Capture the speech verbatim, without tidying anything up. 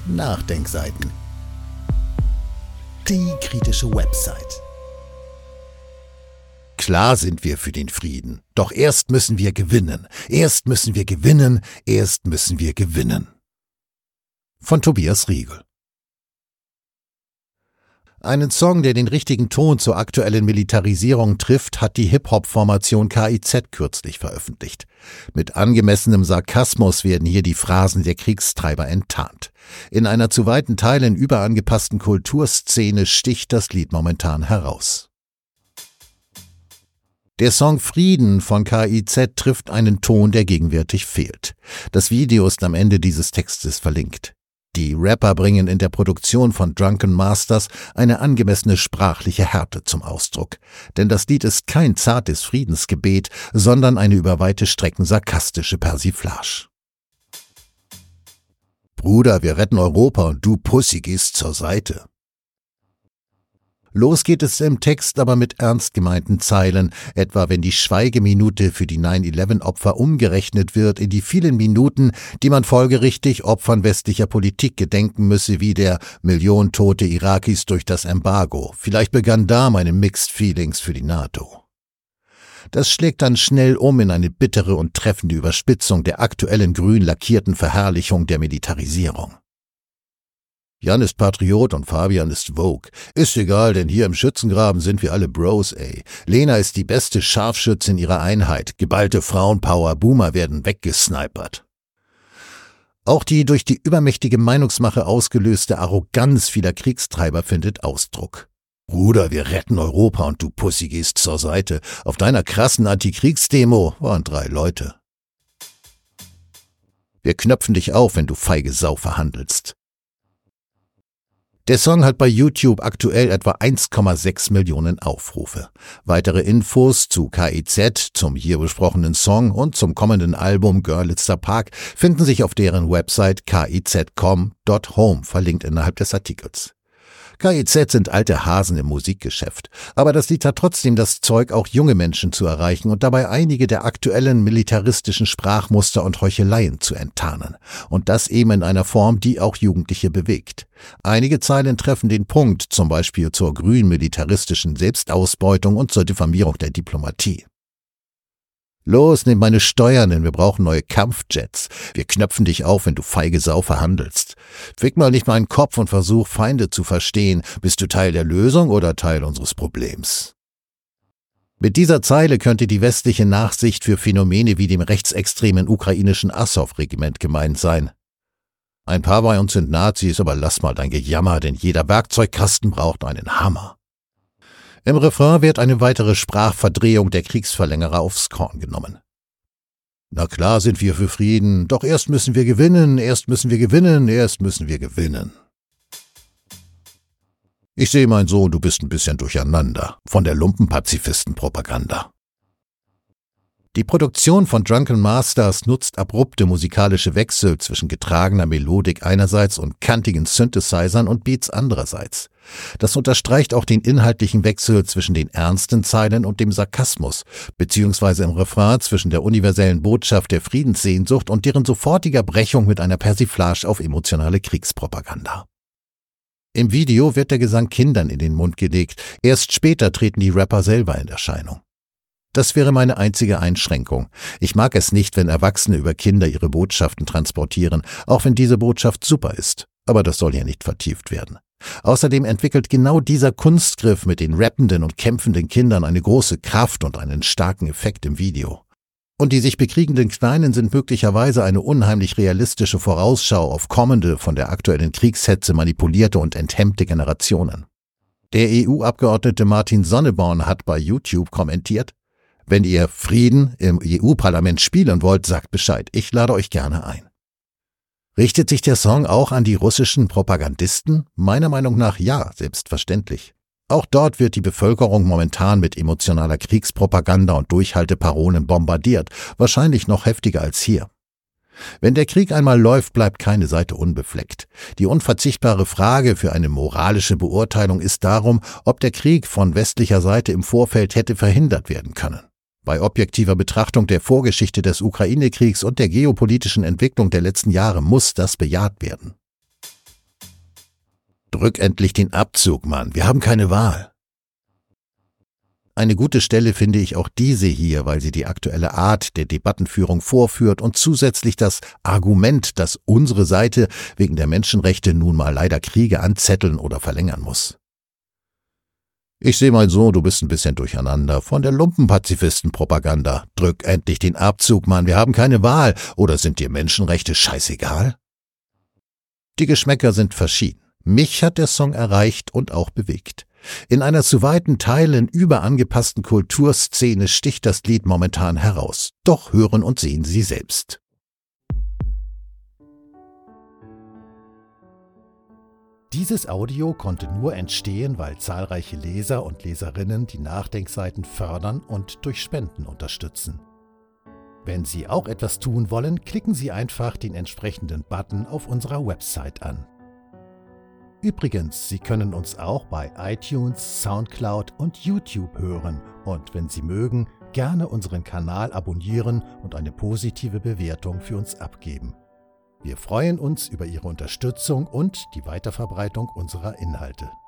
Nachdenkseiten. Die kritische Website. Klar sind wir für den Frieden, doch erst müssen wir gewinnen. Erst müssen wir gewinnen, erst müssen wir gewinnen. Von Tobias Riegel. Einen Song, der den richtigen Ton zur aktuellen Militarisierung trifft, hat die Hip-Hop-Formation K I Z kürzlich veröffentlicht. Mit angemessenem Sarkasmus werden hier die Phrasen der Kriegstreiber enttarnt. In einer zu weiten Teilen überangepassten Kulturszene sticht das Lied momentan heraus. Der Song Frieden von K I Z trifft einen Ton, der gegenwärtig fehlt. Das Video ist am Ende dieses Textes verlinkt. Die Rapper bringen in der Produktion von Drunken Masters eine angemessene sprachliche Härte zum Ausdruck. Denn das Lied ist kein zartes Friedensgebet, sondern eine über weite Strecken sarkastische Persiflage. Bruder, wir retten Europa und du Pussy gehst zur Seite. Los geht es im Text aber mit ernst gemeinten Zeilen, etwa wenn die Schweigeminute für die neun elf Opfer umgerechnet wird in die vielen Minuten, die man folgerichtig Opfern westlicher Politik gedenken müsse, wie der Million tote Irakis durch das Embargo. Vielleicht begann da meine Mixed Feelings für die NATO. Das schlägt dann schnell um in eine bittere und treffende Überspitzung der aktuellen grün lackierten Verherrlichung der Militarisierung. Jan ist Patriot und Fabian ist Vogue. Ist egal, denn hier im Schützengraben sind wir alle Bros, ey. Lena ist die beste Scharfschützin ihrer Einheit. Geballte Frauenpower, Boomer werden weggesnipert. Auch die durch die übermächtige Meinungsmache ausgelöste Arroganz vieler Kriegstreiber findet Ausdruck. Bruder, wir retten Europa und du Pussy gehst zur Seite. Auf deiner krassen Antikriegsdemo waren drei Leute. Wir knöpfen dich auf, wenn du feige Sau verhandelst. Der Song hat bei YouTube aktuell etwa eins Komma sechs Millionen Aufrufe. Weitere Infos zu K I Z, zum hier besprochenen Song und zum kommenden Album Görlitzer Park finden sich auf deren Website k i z punkt com punkt home, verlinkt innerhalb des Artikels. K I Z sind alte Hasen im Musikgeschäft, aber das Lied hat trotzdem das Zeug, auch junge Menschen zu erreichen und dabei einige der aktuellen militaristischen Sprachmuster und Heucheleien zu enttarnen. Und das eben in einer Form, die auch Jugendliche bewegt. Einige Zeilen treffen den Punkt, zum Beispiel zur grün-militaristischen Selbstausbeutung und zur Diffamierung der Diplomatie. Los, nimm meine Steuern, denn wir brauchen neue Kampfjets. Wir knöpfen dich auf, wenn du feige Sau verhandelst. Fick mal nicht meinen Kopf und versuch, Feinde zu verstehen. Bist du Teil der Lösung oder Teil unseres Problems? Mit dieser Zeile könnte die westliche Nachsicht für Phänomene wie dem rechtsextremen ukrainischen Assow-Regiment gemeint sein. Ein paar bei uns sind Nazis, aber lass mal dein Gejammer, denn jeder Werkzeugkasten braucht einen Hammer. Im Refrain wird eine weitere Sprachverdrehung der Kriegsverlängerer aufs Korn genommen. Na klar sind wir für Frieden, doch erst müssen wir gewinnen, erst müssen wir gewinnen, erst müssen wir gewinnen. Ich sehe, mein Sohn, du bist ein bisschen durcheinander von der Lumpenpazifistenpropaganda. Die Produktion von Drunken Masters nutzt abrupte musikalische Wechsel zwischen getragener Melodik einerseits und kantigen Synthesizern und Beats andererseits. Das unterstreicht auch den inhaltlichen Wechsel zwischen den ernsten Zeilen und dem Sarkasmus, beziehungsweise im Refrain zwischen der universellen Botschaft der Friedenssehnsucht und deren sofortiger Brechung mit einer Persiflage auf emotionale Kriegspropaganda. Im Video wird der Gesang Kindern in den Mund gelegt, erst später treten die Rapper selber in Erscheinung. Das wäre meine einzige Einschränkung. Ich mag es nicht, wenn Erwachsene über Kinder ihre Botschaften transportieren, auch wenn diese Botschaft super ist. Aber das soll hier nicht vertieft werden. Außerdem entwickelt genau dieser Kunstgriff mit den rappenden und kämpfenden Kindern eine große Kraft und einen starken Effekt im Video. Und die sich bekriegenden Kleinen sind möglicherweise eine unheimlich realistische Vorausschau auf kommende, von der aktuellen Kriegshetze manipulierte und enthemmte Generationen. Der E U-Abgeordnete Martin Sonneborn hat bei YouTube kommentiert: Wenn ihr Frieden im E U-Parlament spielen wollt, sagt Bescheid, ich lade euch gerne ein. Richtet sich der Song auch an die russischen Propagandisten? Meiner Meinung nach ja, selbstverständlich. Auch dort wird die Bevölkerung momentan mit emotionaler Kriegspropaganda und Durchhalteparolen bombardiert, wahrscheinlich noch heftiger als hier. Wenn der Krieg einmal läuft, bleibt keine Seite unbefleckt. Die unverzichtbare Frage für eine moralische Beurteilung ist darum, ob der Krieg von westlicher Seite im Vorfeld hätte verhindert werden können. Bei objektiver Betrachtung der Vorgeschichte des Ukraine-Kriegs und der geopolitischen Entwicklung der letzten Jahre muss das bejaht werden. Drück endlich den Abzug, Mann, wir haben keine Wahl. Eine gute Stelle finde ich auch diese hier, weil sie die aktuelle Art der Debattenführung vorführt und zusätzlich das Argument, dass unsere Seite wegen der Menschenrechte nun mal leider Kriege anzetteln oder verlängern muss. Ich sehe mal so, du bist ein bisschen durcheinander von der Lumpenpazifistenpropaganda. Drück endlich den Abzug, Mann, wir haben keine Wahl. Oder sind dir Menschenrechte scheißegal? Die Geschmäcker sind verschieden. Mich hat der Song erreicht und auch bewegt. In einer zu weiten Teilen überangepassten Kulturszene sticht das Lied momentan heraus. Doch hören und sehen Sie selbst. Dieses Audio konnte nur entstehen, weil zahlreiche Leser und Leserinnen die Nachdenkseiten fördern und durch Spenden unterstützen. Wenn Sie auch etwas tun wollen, klicken Sie einfach den entsprechenden Button auf unserer Website an. Übrigens, Sie können uns auch bei iTunes, Soundcloud und YouTube hören und wenn Sie mögen, gerne unseren Kanal abonnieren und eine positive Bewertung für uns abgeben. Wir freuen uns über Ihre Unterstützung und die Weiterverbreitung unserer Inhalte.